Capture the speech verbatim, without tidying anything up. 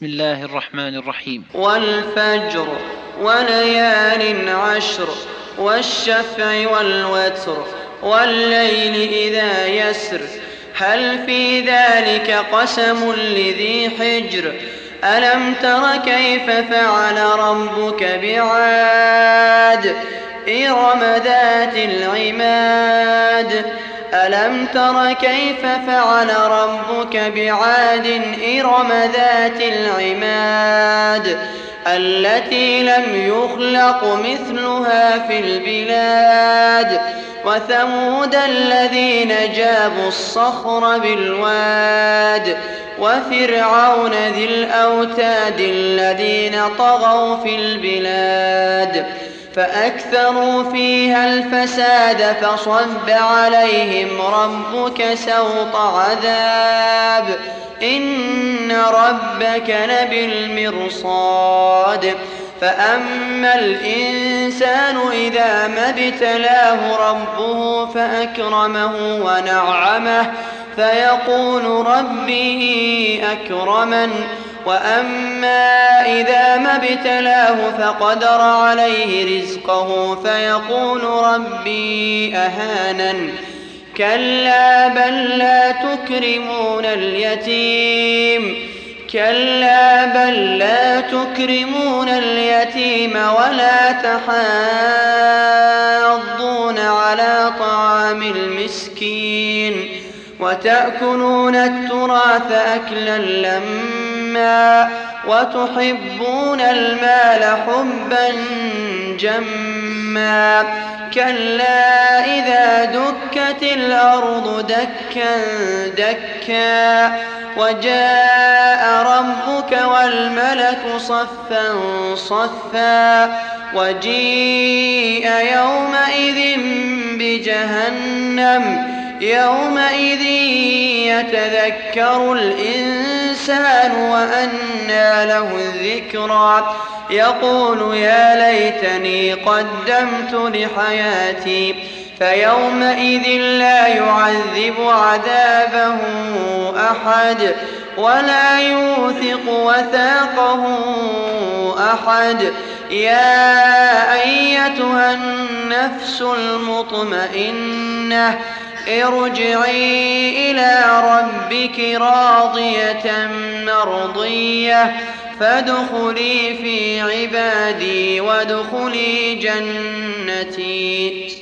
بسم الله الرحمن الرحيم. والفجر وليال عشر والشفع والوتر والليل إذا يسر هل في ذلك قسم لذي حجر ألم تر كيف فعل ربك بعاد إرم ذات العماد ألم تر كيف فعل ربك بعاد إرم ذات العماد التي لم يخلق مثلها في البلاد وثمود الذين جابوا الصخر بالواد وفرعون ذي الأوتاد الذين طغوا في البلاد فأكثروا فيها الفساد فصب عليهم ربك سوط عذاب إن ربك لبالمرصاد فأما الإنسان إذا ما ابتلاه ربه فأكرمه ونعمه فيقول ربي أكرمن وأما إذا ما ابتلاه فقدر عليه رزقه فيقول ربي أهانن كلا بل لا تكرمون اليتيم كلا بل لا تكرمون اليتيم ولا تحاضون على طعام المسكين وتأكلون التراث أكلا لما وتحبون المال حبا جما كلا إذا دكت الأرض دكا دكا وجاء ربك والملك صفا صفا وجيء يومئذ بجهنم يومئذ يتذكر الإنسان وأنى له الذكرى يقول يا ليتني قدمت لحياتي فيومئذ لا يعذب عذابه أحد ولا يوثق وثاقه أحد يا أيتها النفس المطمئنة ارجعي إلى ربك راضية مرضية فادخلي في عبادي وادخلي جنتي.